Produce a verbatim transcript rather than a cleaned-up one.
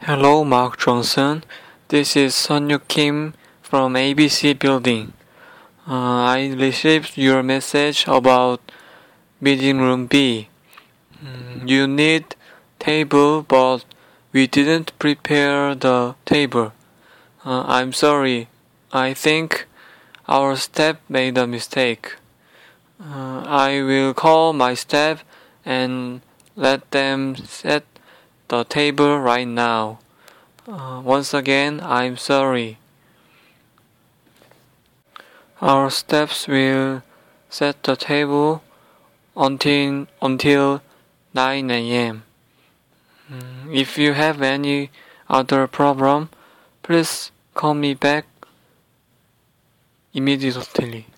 Hello, Mark Johnson. This is Sunyu Kim from A B C Building. Uh, I received your message about meeting room B. Mm, you need table, but we didn't prepare the table. Uh, I'm sorry. I think our staff made a mistake. Uh, I will call my staff and let them set the table right now. Uh, once again, I'm sorry. Our staffs will set the table until until nine a.m. Mm, if you have any other problem, please call me back immediately.